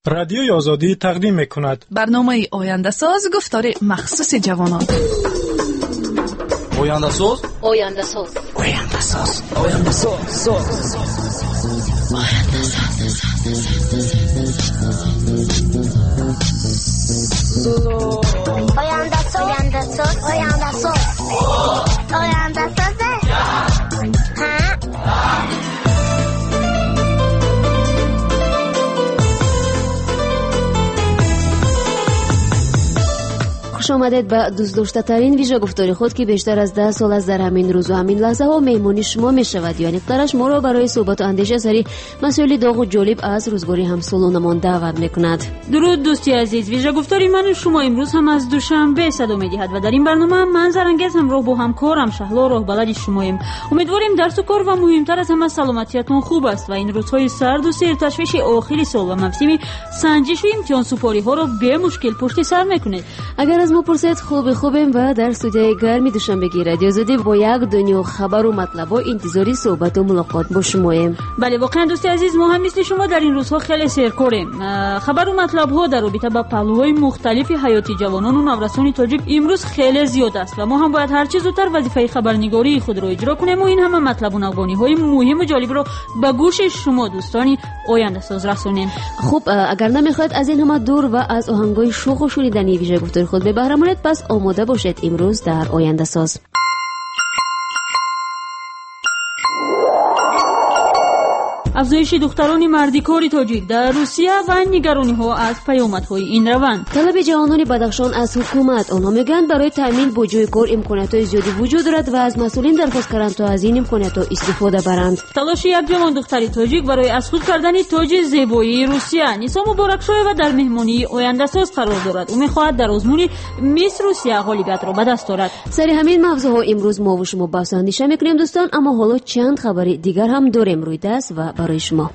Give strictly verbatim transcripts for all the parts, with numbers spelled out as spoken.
رادیوی آزادی تقدیم می‌کند. برنامه آینده ساز گفتار مخصوص جوانان. آینده ساز آینده ساز آینده ساز آینده ساز آینده ساز آینده ساز آینده ساز آینده ساز خوش آمدید به دوست داشته‌ترین ویژه گفتاری خود که بیشتر از ده سال از در همین روز و همین لحظه ها مهمانی شما می شود. یعنی قدرش ما را برای صحبت و اندیشه سری مسائل داغ و جالب از روزگاری همسالانمان دعوت میکند. درود دوستی عزیز، ویژه گفتاری من شما امروز هم از دوشنبه صدا می‌دهد و در این برنامه من زرنگز همراه با همکارم شهلا راه بلد شماییم. امیدواریم درس و کار و مهمتر از همه سلامتیتون خوب است و این روزهای سرد و سرتشویش آخر سال و موسم سنجش و امتحان سپاری ها را به مشکل پشت سر میکنید. اگر از ما پرسید خوب خوبیم و در استودیوی گرمی دوشنبگی رادیو آزادی با یک دنیا خبر و مطلب و انتظاری صحبت و ملاقات با شماییم. بله واقعا دوستی عزیز، ما هم مثل شما در این روزها خیلی سرکاریم. خبر و مطلب ها در رابطه با پهلوهای مختلف حیاتی جوانان و نوجوانان تاجیک امروز خیلی زیاد است و ما هم باید هر چه زودتر وظیفه خبرنگاری خود را اجرا کنیم و این همه مطلب و نوگانی های مهم و جالب را به گوش شما دوستانی آینده ساز رسونیم. خب اگر نمیخواید از این همه دور و از آهنگای شوق و شنیدنی ویژه گفتار خود به بهره مانید، پس آماده باشید امروز در آینده ساز. افزایش دختران مردکار تاجیک در روسیه و نگرانی ها از پیامدهای این روند. طلب جوانان بدخشان از حکومت، آنها میگن برای تامین با جای کار امکانات های زیادی وجود دارد و از مسئولین درخواست کردند تا از این امکانات استفاده برند. تلاش یک جوان دختری تاجیک برای از خود کردن تاج زیبایی روسیه نیسا مبارک شده و در مهمانی آینده ساز قرار دارد. او میخواهد در آزمون میس روسیه غالبیت را به دست آورد. سر همین موضوع امروز ما و شما بحث و اندیشه میکنیم دوستان، اما حالا چند خبر دیگر هم داریم روی دست و برای شما.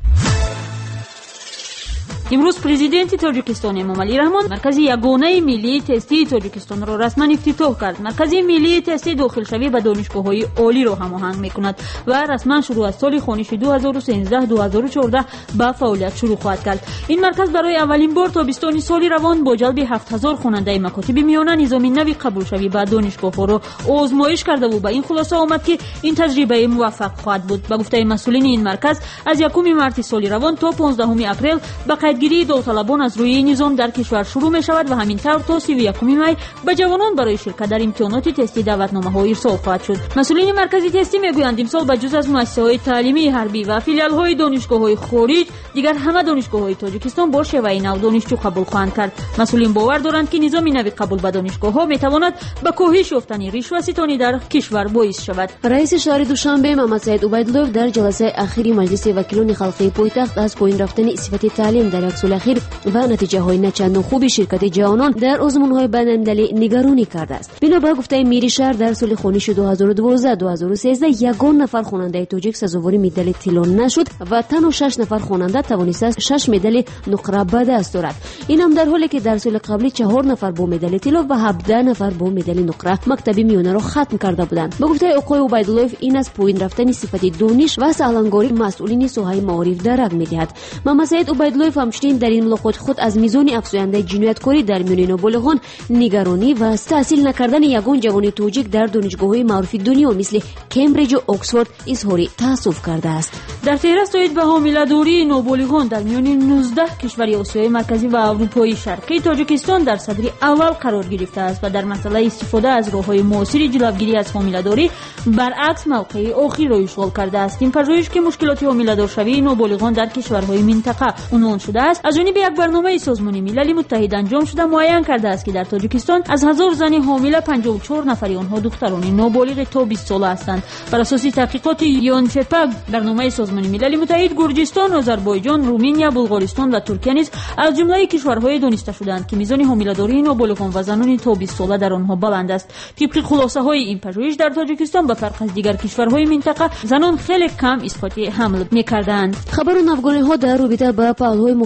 امروز پرزیدنت تاجیکستان امامعلی رحمان مرکز یگانه ملی تستی تاجیکستان را رسما افتتاح کرد. مرکز ملی تستی داخلشوی به دانشگاه‌های عالی را هماهنگ می‌کند و رسما شروع از سال خوانشی دو هزار و سیزده دو هزار و چهارده به فعالیت شروع خواهد کرد. این مرکز برای اولین بار تابستان سال روان با جلب هفت هزار خواننده مکاتب میانه نظامی نوی قبول شوی به دانشگاه‌ها را آزمایش کرده و به این خلاصه آمد که این تجربه موفق خواهد بود. به گفته مسئولین این مرکز از یکم مارس سال روان تا پانزدهم اپریل به گیری داوطلبان از روی نظام در کشور شروع می شود و همین طور تا سی و یکم می به جوانان برای شرکت در امتحانات تستی دعوتنامه ها ارسال خواهد شد. مسئولین مرکزی تستی میگویند امسال به جز از مؤسسه های تعلیمی حربی و فیلیال های دانشگاه های خارج، دیگر همه دانشگاه های تاجیکستان با شیوه نو دانشجو قبول خواهند کرد. مسئولین باور دارند که نظام نوی قبول به دانشگاه ها می تواند به کاهش یافتن رشوه ستانی در کشور باعث شود. رئیس شهر دوشنبه محمد سعید عبیدالله در جلسه اخیری مجلس وکیلان خلقی پایتخت از پایین رفتن صفت تعلیم در یک سال اخیر و نتیجه های نچندان خوبی شرکت جوانان در آزمون های بین‌المللی نگرانی کرده است. بنابر گفته میری شهر در سال خوانشی دو هزار و دوازده دو هزار و سیزده یگان نفر خواننده تاجیک سزاوار مدال طلا نشد و تنها شش نفر خواننده توانسته شش مدال نقره به دست آورد. این هم در حالی که در سال قبلی چهار نفر با مدال طلا و هفده نفر با مدال نقره مکتب میانه را ختم کرده بودند. به گفته آقای عبیدالله این از پایین رفتن صفت دانش و سالنگاری مسئولین ساحه معارف درک می‌دهد. محمد سعید عبیدالله همچنین در این ملاقات خود از میزان افزاینده جنایتکاری در میان نابالغان نگرانی و تحصیل نکردن یگان جوان تاجیک در دانشگاه‌های معروف دنیا مثل کمبریج و اکسفورد اظهار تأسف کرده است. در تهران تویید به حامله‌داری نابالغان در میان نوزده کشور آسیای مرکزی و اروپای شرقی تاجیکستان در صدر اول قرار گرفته است و در مسئله استفاده از راه‌های معاصر جلوگیری از حامله‌داری برعکس موقع آخر را اشغال کرده است. این پژوهش که مشکلات حامله‌دارشوی نابالغان در کشورهای منطقه عنوان شده است از جانب یک برنامه سازمان ملل متحد انجام شده معین کرده است که در تاجیکستان از هزار زن حامله پنجاه و چهار نفری آنها دختران نابالغ تا بیست ساله هستند. بر اساس تحقیقات یونفپگ برنامه سازمان ملل متحد گرجستان، آذربایجان، رومانیا، بلغارستان و ترکیه نیز از جمله کشورهای دانسته شدند که میزان حامله‌داری نابالغان و زنان تا بیست ساله در آنها بلند است. طبق خلاصه‌های این پژوهش در تاجیکستان به فرق از دیگر کشورهای منطقه زنان خیلی کم اثبات حمل می‌کردند. خبر و نوگانی‌ها در رابطه با پهلوهای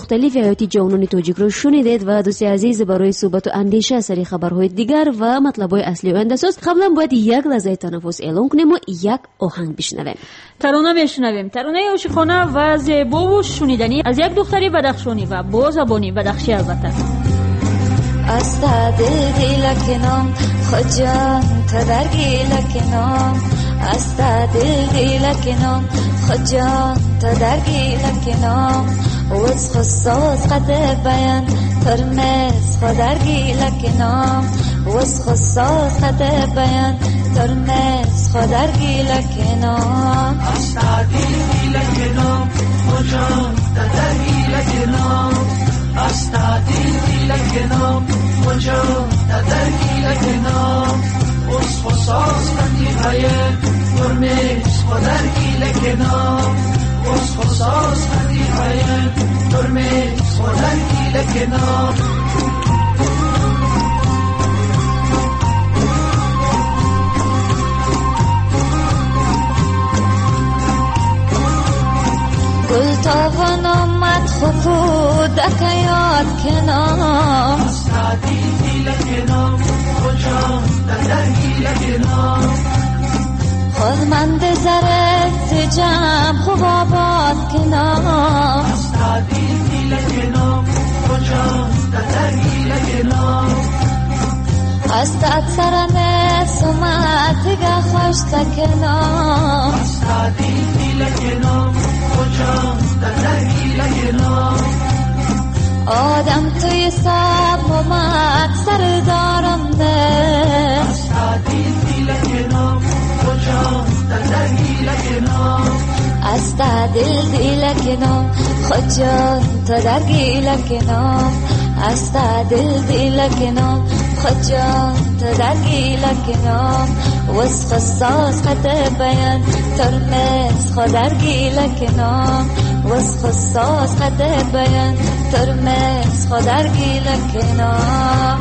مختلف حیاتی جوانان تاجیک را شنیدید و دوست عزیز برای صحبت و اندیشه سری خبرهای دیگر و مطلب‌های اصلی آینده‌ساز قبلا باید یک لحظه تنفس اعلام کنیم و یک آهنگ بشنویم. ترانه میشنویم، ترانه عاشقانه و زیبا و شنیدنی از یک دختری بدخشانی و با زبانی بدخشی البته. استاد دلکنم خجان تدرگی لکنم استاد دلکنم خجان تدرگی لکنم وز خصوص قد بیان ترمز خدرگی لکنم وز خصوص قد بیان ترمز خدرگی لکنم استاد دلکنم خجان تدرگی لکنم استاد دلکنم خجان تدرگی لکنم وز خصوص قد بیان ترمز خدرگی لکنم وز خصوص قد بیان ترمز خدرگی لکنم گل تاون آمد خکودک یاد کنم استادی لکنم خجان تدرگی لکنم خودمند زرد جمع خوب آباد کنم استادی لکنم خجان تدرگی لکنم استاد سرنه سمت خوش تکنم استادی لکنم خجان تدرگی لکنم آدم توی سب اومد سر دارم ده استادی لکنم خجان تدرگی لکنم استاد دل لکنم خجان تدرگی لکنم استاد دل لکنم خجان تدرگی لکنم وز خصاص قد بیان ترمز خدرگی لکنم وز خصاص قد بیان ترمز خدرگی لکنم.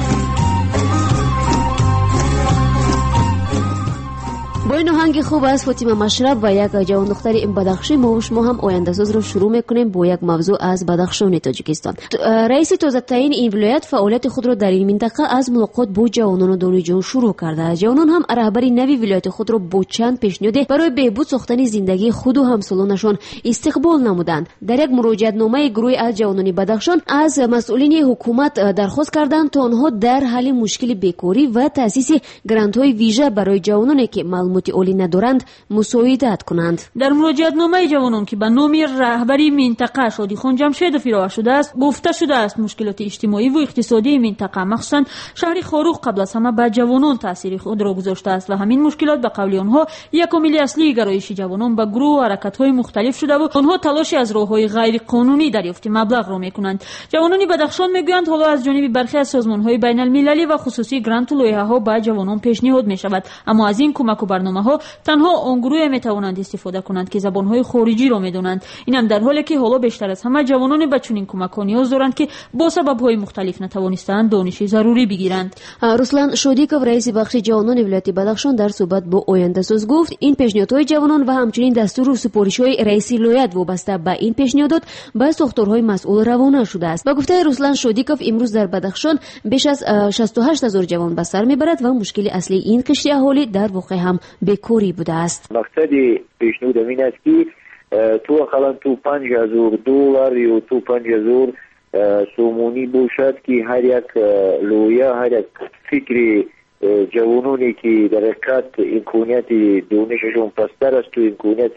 با این آهنگ خوب از فاطمه مشرب و یک جوان دختر این بدخشی ما و شما هم آینده ساز رو شروع میکنیم با یک موضوع از بدخشان تاجیکستان. رئیس تازه تعیین این ولایت فعالیت خود را در این منطقه از ملاقات با جوانان و دانشجویان شروع کرده. جوانان هم رهبری نوی ولایت خود را با چند پیشنهاد برای بهبود ساختن زندگی خود و همسالانشان استقبال نمودند. در یک مراجعت نامه گروهی از جوانان بدخشان از مسئولین حکومت درخواست کردند تا آنها در حل مشکل بیکاری و تأسیس گرانت‌های ویژه برای جوانانی که معلومات عالی ندارند مساعدت کنند. در مراجعت نامه جوانان که به نام رهبری منطقه شادیخان جمشیدوف ارائه شده است گفته شده است مشکلات اجتماعی و اقتصادی منطقه مخصوصا شهر خاروق قبل از همه به جوانان تاثیر خود را گذاشته است و همین مشکلات به قول آنها یک عامل اصلی گرایش جوانان به گروه و حرکت‌های مختلف شده و آنها تلاش از راه‌های غیر قانونی دریافت مبلغ را می‌کنند. جوانان بدخشان می‌گویند حالا از جانب برخی از سازمان‌های بین‌المللی و خصوصی گرانت و لایحه‌ها به جوانان پیشنهاد می‌شود، اما از این کمک و برنامه‌ها تنها آن گروه می‌توانند استفاده کنند که زبان‌های خارجی را می‌دانند. این هم در حالی که حالا بیشتر از همه جوانان به چنین کمک‌ها نیاز دارند که با سبب‌های مختلف نتوانستند دانش ضروری بگیرند. رسلان شادیکوف رئیس بخش جوانان ولایت بدخشان در صحبت با آینده ساز گفت این پیشنهادهای جوانان و همچنین دستور و سپارش‌های رئیس ولایت وابسته به این پیشنهادات به ساختارهای مسئول روانه شده است. با گفته رسلان شادیکوف امروز در بدخشان بیش از شصت و هشت هزار جوان به سر میبرد و مشکل اصلی این قشر اهالی در واقع هم بیکاری بوده است. مقصد پیشنهاد این است که تو اقلا تو پنج هزار دلار یا تو پنج هزار سومونی باشد که هر یک لویا هر یک فکری جوانانی که در حقیقت امکانیت دانششون پستر است و امکانیت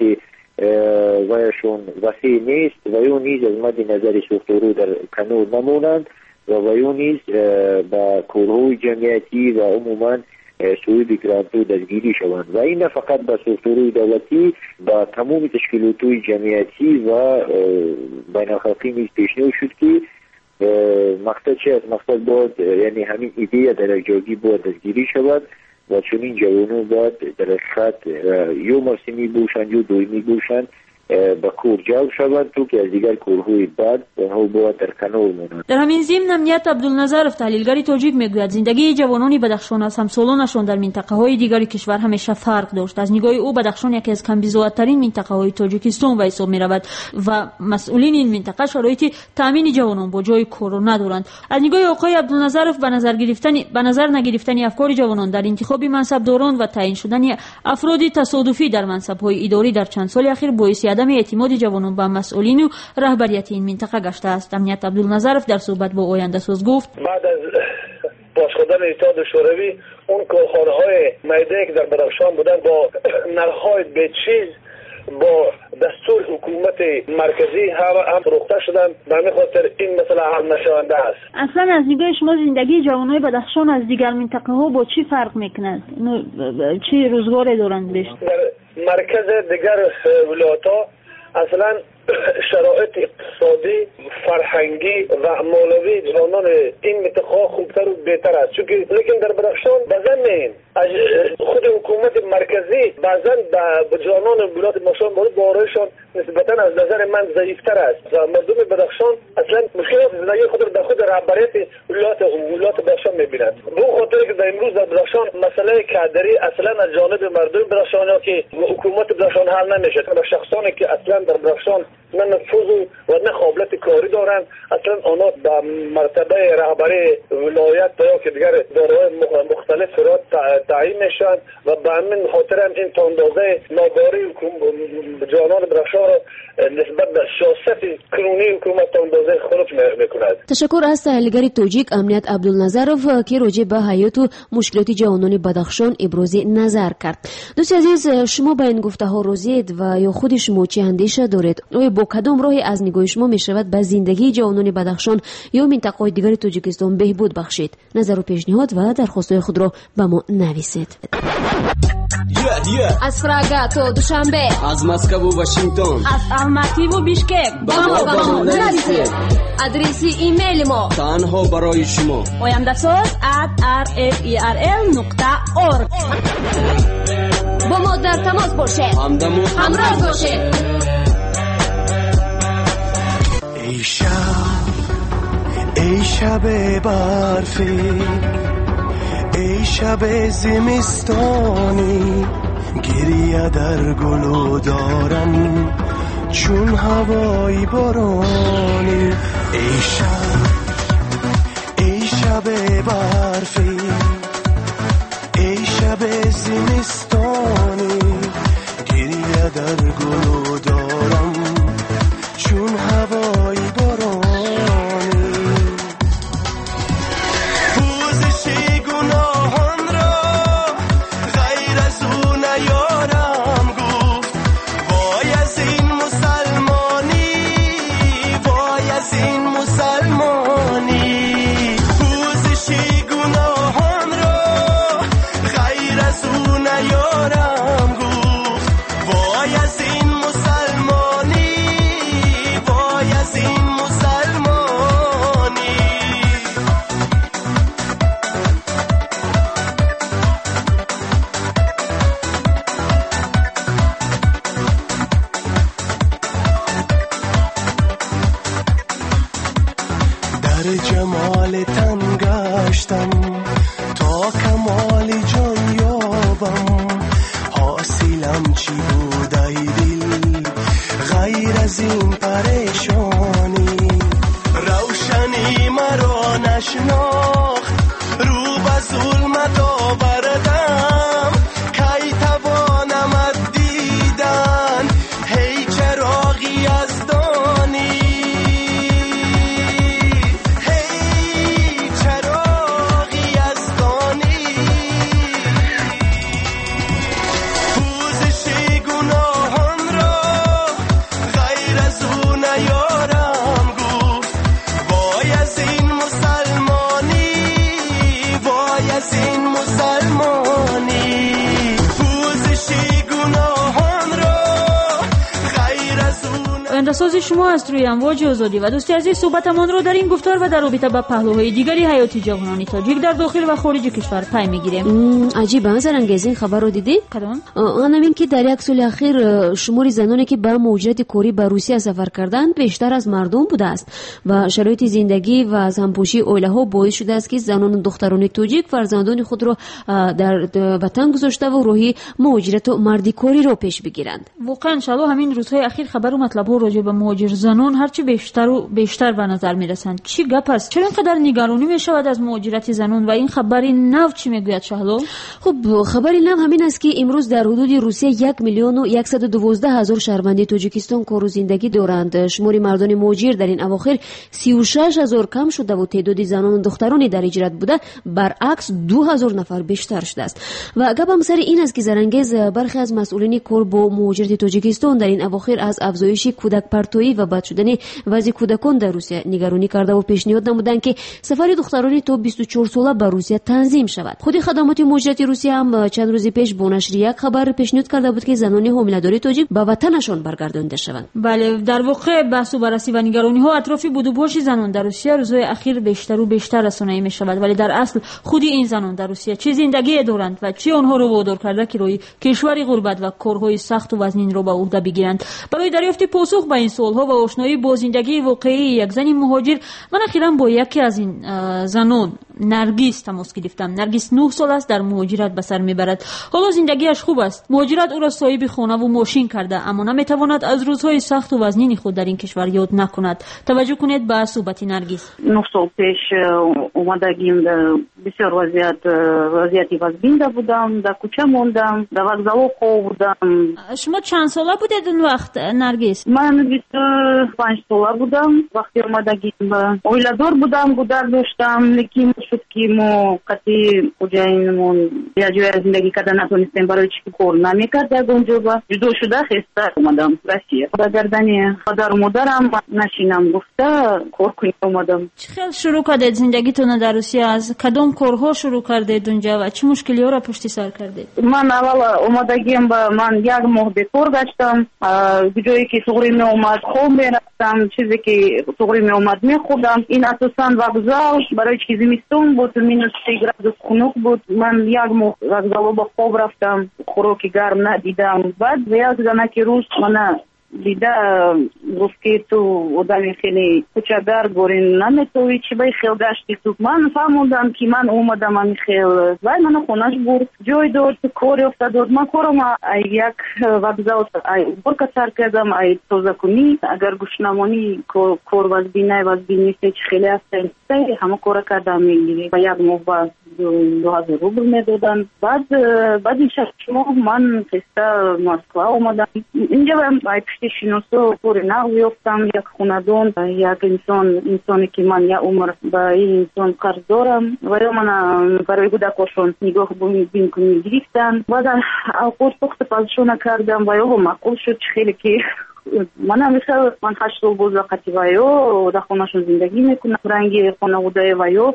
ویشون وسیع نیست و اون نیز از مد نظر ساختارو در کنار نمونند و اون نیز با کارهای جمعیتی و عموما سوی گرانتو دستگیری شوند و این نه فقط با ساختارهای دولتی با تمام تشکیلات‌های جمعیتی و بین‌الخلقی نیز پیشنهاد شد که مقصد چه است؟ مقصد باید یعنی همین ایده در جاگی باید دستگیری شود و چون این جوانان باید در حقیقت یا موسمی باشند یا دویمی باشند به کور جلب شوند تو که از دیگر کورهای بد ها باید در کنار مونند. در همین ضمن امنیت عبدالنظرов تحلیلگری تاجیک میگوید زندگی جوانان بدخشان از همسالانشان در منطقه های دیگری کشور همیشه فرق داشت. از نگاه او بدخشان یکی از کمبزودترین منطقه های تاجیکستان و حساب می رود و مسئولین این منطقه شرایط تامین جوانان با جای کار ندارند. از نگاه آقای عبدالنظرов به نظر گرفتن به نظر نگرفتن افکار جوانان در انتخاب منصبداران و تعیین شدن افراد تصادفی در منصب‌های اداری در چند سال اخیر باعث عدم اعتماد جوانان به مسئولین و رهبریت این منطقه گشته است. امنیت عبدالنظرов در صحبت با آینده ساز گفت بعد از باز شدن اتحاد شوروی اون کارخانه‌های میدانی که در بدخشان بودن با نرخ‌های بی‌چیز با دستور حکومت مرکزی هم هم فروخته شدن. به همین خاطر این مسئله حل نشونده است. اصلا از نگاه شما زندگی جوانای بدخشان از دیگر منطقه ها با چی فرق میکند؟ چی روزگاری دارند بیشتر؟ در مرکز دیگر ولایت ها اصلا شرایط اقتصادی، فرهنگی و مولوی جوانان این منطقه خوبتر و بهتر است. چون لیکن در بدخشان بعضا نه خود حکومت مرکزی بعضا به جوانان ولایت مشان مورد بارشان نسبتا از نظر من ضعیفتر است. مردم بدخشان اصلا مشکلات زندگی خود در خود رهبریت ولایت ولایت بدخشان میبینند. به خاطر که در امروز در بدخشان مسئله کادری اصلا از جانب مردم بدخشان که حکومت بدخشان حل نمیشه. و شخصانی که اصلا در بدخشان نه نفوذ و نه قابلیت کاری دارند اصلا آنها به مرتبه رهبری ولایت یا که دیگر دارای مختلف فرات تعیین میشن و به همین خاطر هم این تاندازه ناداری جوانان بدخشان نسبت به سیاست کنونی حکومت تاندازه خروج میکند. تشکر از تحلیلگر تاجیک امنیت عبدالنظرov که راجع به حیات و مشکلات جوانان بدخشان ابراز نظر کرد. دوست عزیز، شما به این گفته ها راضیید و یا خود شما چه اندیشه دارید؟ آیا با کدام راهی از نگاه شما می شود به زندگی جوانان بدخشان یا منطقه‌های دیگر تاجیکستان بهبود بخشید؟ نظر و پیشنهاد و درخواست‌های خود را به ما نویسید. Yeah, yeah. از پراگا تا دوشنبه، از مسکو و واشنگتن، از الماتی و بیشکک با ما با ما نویسید. ادرسی ایمیل ما تنها برای شما oyandasaz at r f e r l نقطه org. با ما در تماس باشه، همدم و همراه باشه. ای شب ای شب برفی، ای شب زمستانی، گریه در گلو دارم چون هوای بارانی. ای شب ای شب برفی، ای شب زمستانی، گریه در گلو دارم چون هوای بارانی. پوزش گناهان را غیر از او نیارم گفت. وای از این مسلمانی، وای از این مسلمانی. پوزش گناهان را غیر از او نیارم گفت. وای از این مسلمانی، وای از این مسلمانی. در جمال تن گشتم تا کمال جان یابم. حاصلم چی بود ای دل غیر از این پریشانی. روشنی مرا نشناخت، رو به ظلمت آوردم. کی توانم از دیدن هی چراغی از دانی. هی چراغی از دانی. پوزش گناهان را غیر از او نیارم ساز شما است روی امواج آزادی و دوستی عزیز. صحبتمان را در این گفتار و در رابطه با پهلوهای دیگری حیاتی جوانان تاجیک در داخل و خارج کشور پی میگیریم. عجیبه زرنگیز این خبر رو دیدی؟ کدام؟ آن همین که در یک سال اخیر شمار زنانی که به مهاجرت کاری به روسیه سفر کردند بیشتر از مردم بوده است و شرایط زندگی و همپوشی عائله‌ها باعث شده است که زنان و دختران تاجیک فرزندان خود را در وطن گذاشته و روحی مهاجرت و مردی کاری را پیش بگیرند. واقعا شلو همین روزهای اخیر خبر و مطلب ها راجع به مهاجر زنان هرچی بیشتر و بیشتر به نظر میرسند. چی گپ است؟ چرا اینقدر نگرانی می شود از مهاجرت زنان و این خبری نو چی میگوید شهلو؟ خب خبری نو همین است که امروز در حدود روسیه یک میلیون و صد و دوازده هزار شهروند تاجیکستان کار و زندگی دارند. شمار مردان مهاجر در این اواخر سی و شش هزار کم شده و تعداد زنان و دخترانی در هجرت بوده برعکس دو هزار نفر بیشتر شده است. و گپم سر این است که زرنگیز برخی از مسئولین کار با مهاجرت تاجیکستان در این اواخر از افزایش کودک پرتویی و بد شدن وضع کودکان در روسیه نگرانی کرده و پیشنهاد نمودند که سفر دختران تا بیست و چهار ساله به روسیه تنظیم شود. خود خدمات مهاجرت روسیه هم چند روز پیش با نشر یک خبر پیشنهاد کرده بود که زنان حامله‌دار تاجیک به وطنشان برگردانده شوند. بله، در واقع بحث و بررسی و نگرانی ها اطراف بود و باش زنان در روسیه روزهای اخیر بیشتر و بیشتر رسانه‌ای می شود، ولی در اصل خود این زنان در روسیه چه زندگی دارند و چه آنها رو وادار کرده که روی کشور غربت و کارهای سخت و وزنین رو به عهده بگیرند. برای دریافت پاسخ به این سوال‌ها و آشنایی با زندگی واقعی یک زن مهاجر من اخیراً با یکی از این زنان نرگس تماس گرفتم. نرگس نه سال است در مهاجرت به سر میبرد. حالا زندگیش خوب است. مهاجرت او را صاحب خانه و ماشین کرده، اما نمیتواند از روزهای سخت و وزنین خود در این کشور یاد نکند. توجه کنید به صحبت نرگس. نه سال پیش اومدگیم بسیار وضعیت وضعیتی وزبینده بودم، در کوچه موندم، در وокзал خواب بودم. شما چند ساله بودید اون وقت نرگس؟ من بیست و پنج ساله بودم وقتی اومدگیم. اویلادور بودم، گودر داشتم، لیکن شد که ما قطعی کجایمون یا جای زندگی کردن نتونستیم برای چی کار نمیکرد. در اونجا با جدا شده خسته اومدم روسیه. با گردن پدر و مادرم نشینم گفته کار کنیم اومدم. چه خیلی شروع کردید زندگیتون در روسیه؟ از کدام کارها شروع کردید اونجا و چه مشکلی ها را پشت سر کردید؟ من اول اومدگیم با من یک ماه بکار گشتم. جایی که سوغری می اومد خوب میرفتم، چیزی که سوغری می اومد میخوردم. این اساساً وокзал برای چیزی میستون بود، مینوس سی گرادوس خنک بود. من یک ماه وокзал با خوب رفتم، خوراکی گرم ندیدم. بعد یک زنکی روز من دیده گفت که تو آدمی خیلی کوچه‌دار گورین نمیتوی چی بای خیل گشتی تو. من فهموندم که من اومدم من خیل وای من خونش برد جای داد کاری افتاد. من کارم یک وокзал برکت سر کردم ای توزه کنی اگر گوش نمانی کار وزبینه وزبینی چه خیلی هستن همه کار کردم میگیری و یک ماه بعد دو هزار روبل میدادن. بعد بعد این شش ماه من خسته مسکو اومدم. اینجا با پشت شناسو پور نگیفتم. یک خاندان یک انسان انسانی که من یک عمر با این انسان قرض دارم و من برای کودکاشون نگاه بین کنی گرفتن. بعد اوقات پخت پازشون کردم و یهو معقول شد خیلی که من همیشه من هشت سال بود وقتی وایو در خونهشون زندگی میکنم. رنگی خانواده وایو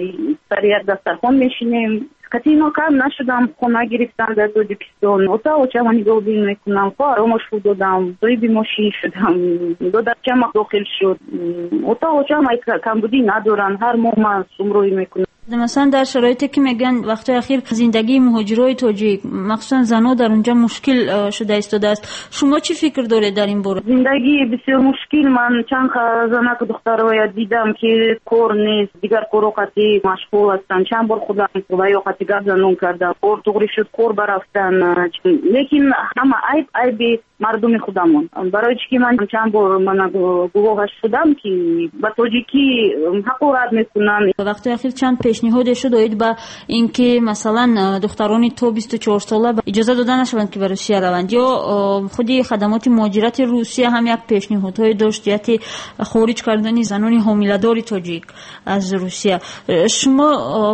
سر یک دسترخوان میشینیم. کتی اینا کم نشدم. خونه گرفتم در تاجیکستان. اتا اوچه من نگاه بین میکنم. فارمش دادم. توی بیماشی شدم. دو درچه ما داخل شد. اتا اوچه ما کم بودی ندارن. هر ماه من سمروی میکنم. مثلا در شرایطی که میگن وقت اخیر زندگی مهاجرای تاجیک مخصوصا زنها در اونجا مشکل شده ایستاده است، شما چی فکر دارید در این باره؟ زندگی بسیار مشکل. من چند زنک دخترای دیدم که کار نیست، دیگر کاروقتی مشغول هستن. چند بار خودم و یا قتی گپ زنون کردم کار توغری شد کار برفتن. لیکن همه عیب عیب مردم خودمون. برای چی من چند بار من گواهش شدم که با تاجیکی حقوقت میکنن. وقت اخیر چند پیشنهاد شد داید با اینکه مثلا دختران تا بیست و چهار ساله اجازه داده نشوند که به روسیه روند، یا خودی خدمات مهاجرت روسیه هم یک پیشنهادهای داشت جهت خارج کردن زنان حامله‌دار تاجیک از روسیه. شما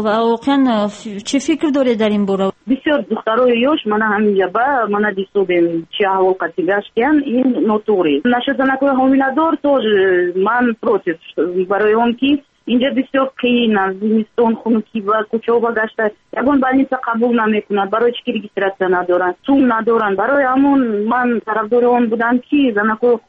واقعا چه فکر دارید در این باره؟ بسیار دخترای یوش من همینجا با من دیسودم چه اول قتی گشتن این نوتوری نشدن که حامله‌دار تو من پروتست برای اون که اینجا بسیار قیین است. زمستان خنکی و کوچه و گشته یگان بالنیسه قبول نمیکنند. برای چی رجیستراسیون ندارن، سوم ندارن. برای همون من طرفدار اون بودم که زنکو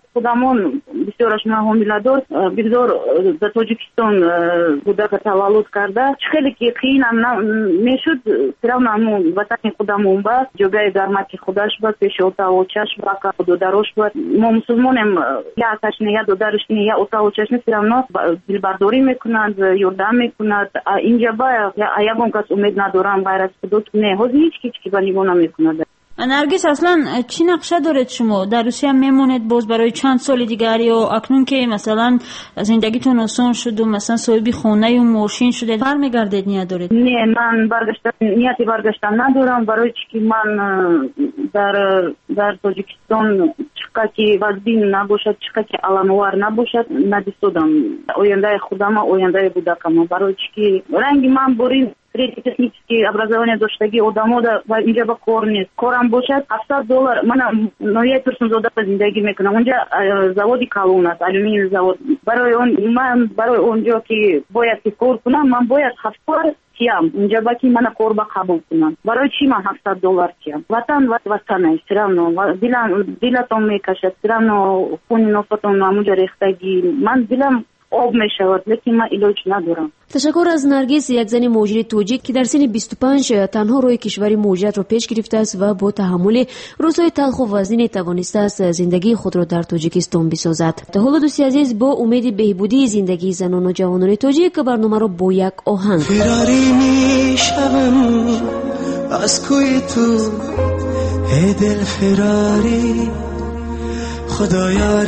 خودمون بسیارش ما حامله‌دار بگذار در تاجیکستان کودک تولد کرده خیلی که قین هم میشد سرم همون وطن خودمون با جگه گرمک خودش با پیش اوتا و چشم با دو دروش بود ما مسلمانیم یا آتش نیا دو درش نیا اوتا و چشم سرم نه دلبرداری میکنند یردم میکنند اینجا با یکم کس امید ندارم غیر از خودت نه هیچ هیچ کی کی بنیگو نمیکنند. نرگس اصلا چی نقشه دارید شما در روسیه میمونید باز برای چند سال دیگری یا اکنون که مثلا زندگیتون آسان شد و مثلا صاحب خونه و ماشین شدید برمیگردید نیا دارید؟ نه من برگشتن نیتی برگشتن ندارم برای چی من در در تاجیکستان چقدر که وزین نباشد چقدر که علموار نباشد ندیستودم آینده خودم آینده بودکم برای چی رنگی من برین третий технический образование доштаги одамода ва инҷа ба кор нест корам бошад ҳафтад доллар ман ноҳияи турсунзода зиндагӣ мекунам онҷа заводи калон аст алюминий завод барои он ман барои онҷо ки бояд ки кор кунам ман бояд ҳафтар тиям инҷа ба ки мана кор ба қабул кунам барои чӣ ман ҳафтад доллар тиям ватан ватан аст сиравно дилам дилатон мекашад сиравно хуни нофатон амуҷа рехтагӣ ман дилам об мешавад лекин ман илоҷ надорам. تشکر از نرگس یک زن مهاجر توجیک که در سن بیست و پنج تنها روی کشور مهاجرت را پیش گرفته است و با تحمل روزهای تلخ و وزین توانسته است زندگی خود را در تاجیکستان بسازد. تا حالا دوستی عزیز با امید بهبودی زندگی زنان و جوانان تاجیک برنامه را با یک آهنگ فراری میشم از کوی تو ای دل فراری خدایار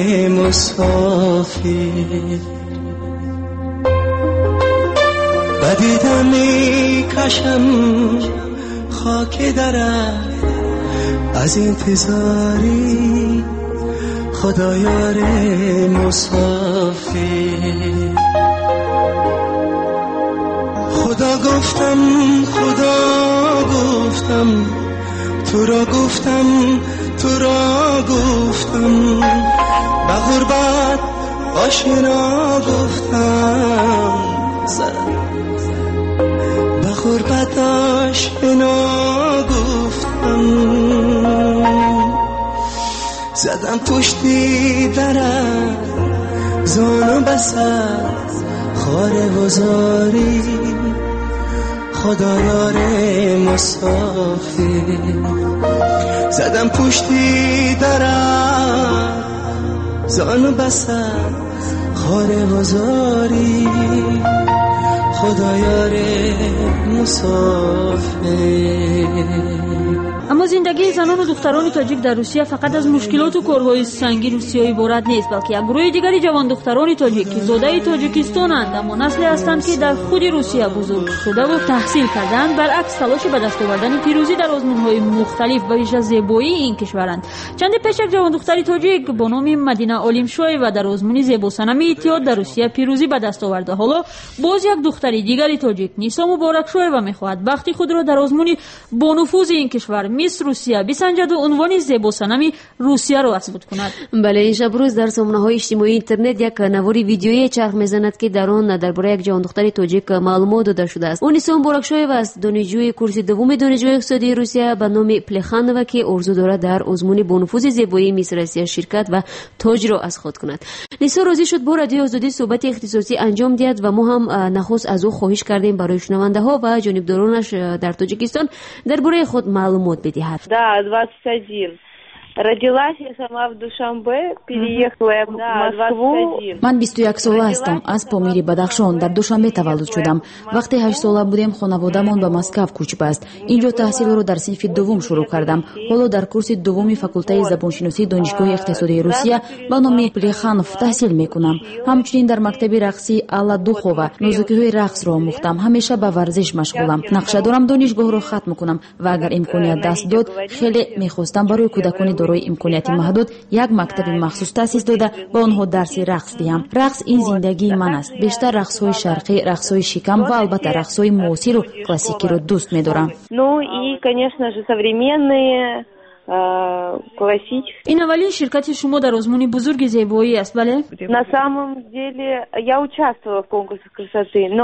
مسافر بدیدم میکشم خاک درت از انتظاری خدایار مسافر خدا گفتم خدا گفتم تو را گفتم تو را گفتم به غربت آشنا گفتم به غربت آشنا گفتم زدم پشتی درت زانو بسد خاره وزاری خدایار مسافر زدم پشتی درت زانو بسد خاره وزاری خدایار مسافر. اما زندگی زنان و دختران تاجیک در روسیه فقط از مشکلات و کارهای سنگین روسیایی عبارت نیست بلکه یک گروه دیگری جوان دختران تاجیک که زاده تاجیکستانند اما نسلی هستند که در خود روسیه بزرگ شده و تحصیل کردند برعکس تلاش به دست آوردن پیروزی در آزمون‌های مختلف و ویژه زیبایی این کشورند. چند پیش یک جوان دختری تاجیک با نام مدینه علیمشوی و در آزمون زیباسنمی اتحاد در روسیه پیروزی به دست آورده. حالا باز یک دختری دیگری تاجیک نیسا مبارکشوی و می‌خواهد وقتی خود را در آزمون با نفوذ این کشور میس روسیه بسنجد و عنوان زیباسنمی روسیه را اثبات کند. بله این شب روز در سامانه‌های اجتماعی اینترنت یک نواری ویدیویی چرخ می‌زند که در آن درباره یک جوان دختر تاجیک معلومات داده شده است. اون نیسا مبارکشوی است دانشجوی کورس دوم دانشگاه اقتصادی روسیه به نام پلخانووا که آرزو دارد در آزمون با نفوذ زیبایی میس روسیه شرکت و تاج را از خود کند. نیسا راضی شد با رادیو آزادی صحبت اختصاصی انجام دهد و ما هم نخست از او خواهش کردیم برای شنونده‌ها و جانبدارانش در تاجیکستان درباره خود معلومات بدهد. Да, двадцать один. Родилась я сама в Душанбе, переехала я в Москву. من بیست و یک ساله هستم. از پامیری بدخشان در دوشنبه تولد شدم. وقتی هشت ساله بودم خانواده‌مان به مسکو کوچ بست. اینجا تحصیل را در صنف دوم شروع کردم. حالا در کورس دوم فاکولته زبانشناسی دانشگاه اقتصادی روسیه با نام پلخانوف تحصیل میکنم. همچنین در مکتب رقصی آلا دوخووا موسیقی رقص را آموختم. همیشه به ورزش مشغولم. نقشه دارم دانشگاه را ختم کنم و اگر امکانیت دست داد خیلی میخواستم برای کودکان دارای امکانیت محدود یک مکتب مخصوص تأسیس داده با آنها درس رقص دهم. رقص این زندگی من است. بیشتر رقص‌های شرقی، رقص‌های شیکم و البته رقص‌های معاصر و کلاسیکی را دوست می‌دارم. Ну и, конечно же, современные این اولین شرکت شما در آزمون بزرگ زیبایی است، بله؟ На самом деле я участвовала в конкурсах красоты, но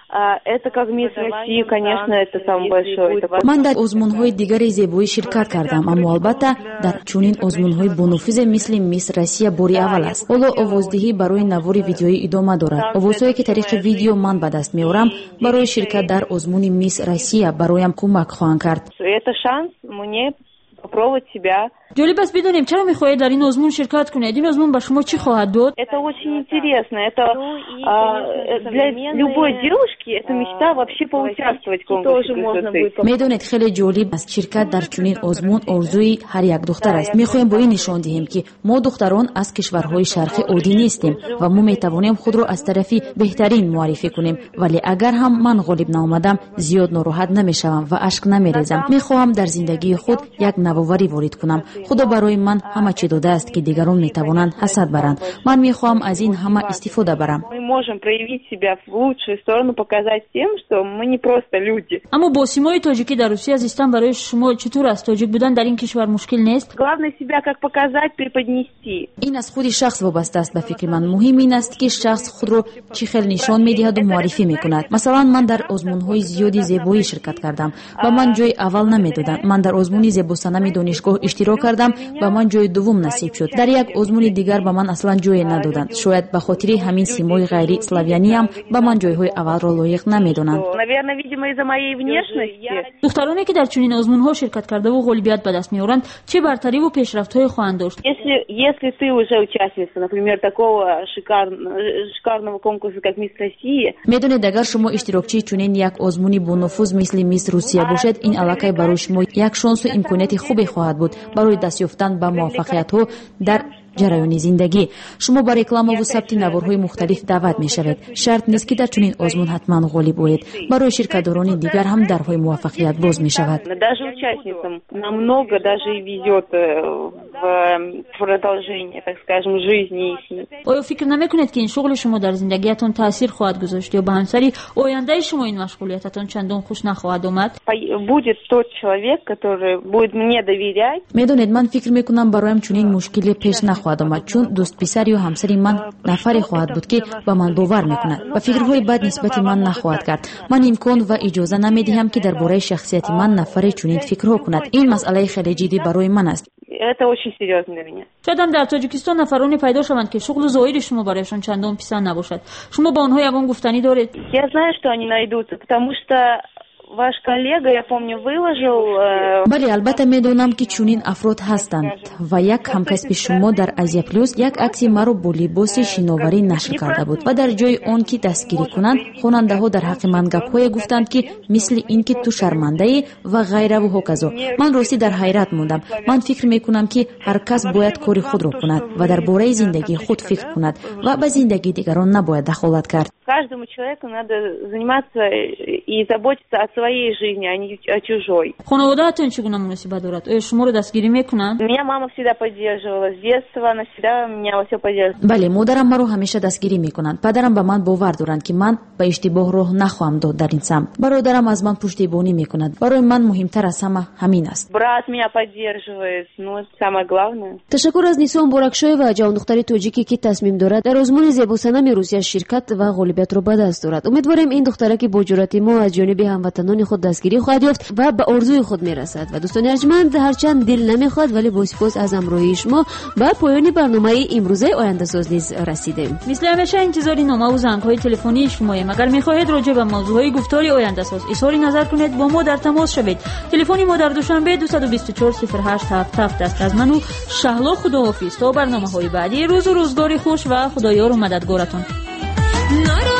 Это как мисс России, конечно, это самое большое. ман дар озмунҳои дигари зебоӣ ширкат кардам, аммо албатта дар чунин озмунҳои бонуфузе мисли мисс Россия бори аввал аст. ҳоло овоздиҳӣ барои навори видеоӣ идома дорад. овозҳое ки тариқи видео ман ба даст меорам барои ширкат дар озмуни мисс Россия бароям кӯмак хоҳанд кард. Это шанс мне попробовать себя. ҷолиб аст бидонем чаро мехоҳед дар ин озмун ширкат кунед? Ин озмун ба шумо чӣ хоҳад дод? Это очень интересно. Это а, для любой девушки это мечта вообще поучаствовать в конкурсе красоты. медонед хеле ҷолиб аст ширкат дар чунин озмун орзуи ҳар як духтар аст. мехоҳем бо ин нишон диҳем ки мо духтарон аз кишварҳои шарқӣ оддӣ нестем ва мо метавонем худро аз тарафи беҳтарин муаррифӣ кунем. вале агар ҳам ман ғолиб наомадам зиёд нороҳат намешавам ва ашк намерезам. мехоҳам дар зиндагии худ як навоварӣ ворид кунам. худо барои ман ҳама чӣ додааст ки дигарон метавонанд ҳасад баранд. ман мехоҳам аз ин ҳама истифода барам. Мы можем проявить себя в лучшую сторону, показать тем, что мы не просто люди. аммо бо симои тоҷикӣ дар русия зистан барои шумо чутур аст? тоҷик будан дар ин кишвар мушкил нест? Главное себя как показать, преподнести. ин аз худи шахс вобаста аст ба фикри ман. муҳим ин аст ки шахс худро чӣ хел нишон медиҳаду муаррифӣ мекунад. масалан ман дар озмунҳои зиёди зебоӣ ширкат кардам. ба ман ҷои аввал намедоданд. ман дар озмуни зебосанами донишгоҳ иштирок кардам, ба ман ҷои дуввум насиб шуд. дар як озмуни дигар ба ман аслан ҷое надоданд. шояд ба хотири ҳамин симои ғайри славяниам ба ман ҷойҳои аввалро лоиқ намедонанд. Наверное, видимо, из-за моей внешности. духтароне ки дар чунин озмунҳо ширкат кардаву ғолибият ба даст меоранд чӣ бартариву пешрафтҳое хоҳанд дошт? Если, если ты уже участница, например, такого шикар... шикарного конкурса, как Мисс Россия. медонед агар шумо иштирокчии чунин як озмуни бонуфуз мисли мисс Русия бошед, ин аллакай барои шумо як шонсу имконияти хубе хоҳад буд барои даст ёфтан ба муваффақиятҳо дар ҷараёни зиндагӣ. шумо ба рекламаву сабти наворҳои мухталиф даъват мешавед. шарт нест ки дар чунин озмун ҳатман ғолиб оед. барои ширкатдорони дигар ҳам дарҳои муваффақият боз мешавад. Даже участницам намного даже и везет в продолжение, так скажем, жизни их. оё фикр намекунед ки ин шуғли шумо дар зиндагиятон таъсир хоҳад гузошт ё ба ҳамсари ояндаи шумо ин машғулиятатон чандон хуш нахоҳад омад? Будет тот человек, который будет мне доверять. медонед ман фикр мекунам бароям чунин мушкиле пеш нахоҳад омад, чун дӯстписар ё ҳамсари ман нафаре хоҳад буд ки ба ман бовар мекунад ва фикрҳои бад нисбати ман нахоҳад кард. ман имкон ва иҷоза намедиҳам ки дар бораи шахсияти ман нафаре чунин фикрҳо кунад. ин масъалаи хеле ҷиддӣ барои ман аст. Это очень серьезно для меня. шояд ҳам дар тоҷикистон нафароне пайдо шаванд ки шуғлу зоҳири шумо барояшон чандон писанд набошад. шумо ба онҳо ягон гуфтанӣ доред? Я знаю, что они найдутся, потому что ваш коллега, я помню, выложил... бале албатта медонам ки чунин афрод ҳастанд ва як ҳамкасби шумо дар Азия Плюс як акси маро бо либоси шиноварӣ нашр карда буд ва дар ҷои он ки дастгирӣ кунанд хонандаҳо дар ҳаққи ман гапҳое гуфтанд ки мисли ин ки ту шармандаӣ ва ғайраву ҳоказо. ман ростӣ дар ҳайрат мондам. ман фикр мекунам ки ҳар кас бояд кори худро кунад ва дар бораи зиндагии худ фикр кунад ва ба зиндагии дигарон набояд дахолат кард. Каждому человеку надо заниматься и заботиться о своей жизни, а не о чужой. хонаводаатон чӣ гуна муносибат дорад? оё шуморо дастгирӣ мекунанд? Меня мама всегда поддерживала с детства, она всегда меня во всё поддерживала. бале модарам маро ҳамеша дастгирӣ мекунанд. падарам ба ман бовар доранд ки ман ба иштибоҳ роҳ нахоҳам дод дар ин самт. бародарам аз ман пуштибонӣ мекунад. барои ман муҳимтар аз ҳама ҳамин аст. Брат меня поддерживает, ну это самое главное. ташаккур аз Нисо Муборакшоева, ҷавондухтари тоҷикӣ ки тасмим дорад дар озмуни зебосанами Русия ширкат ва ғолибиятро ба даст дорад. умедворем ин духтара ки бо ҷуръати мо аз ҷониби ҳамватанони худ дастгирӣ хоҳад ёфт ва ба орзуи худ мерасад. ва дӯстони арҷманд, ҳарчанд дил намехоҳад, вале бо сипос аз ҳамроҳии шумо ба поёни барномаи имрӯзаи ояндасоз низ расидем. мисли ҳамеша интизори номаву зангҳои телефонии шумоем. агар мехоҳед роҷеъ ба мавзӯъҳои гуфтори ояндасоз изҳори назар кунед, бо мо дар тамос шавед. телефони мо дар душанбе дуйсад و بیست و چهار صفر هشت هفت هفت است. از منو شهلا خداحافظ تا برنامه‌های بعدی. روز و روزگاری خوش و خدایار و مددگارتون.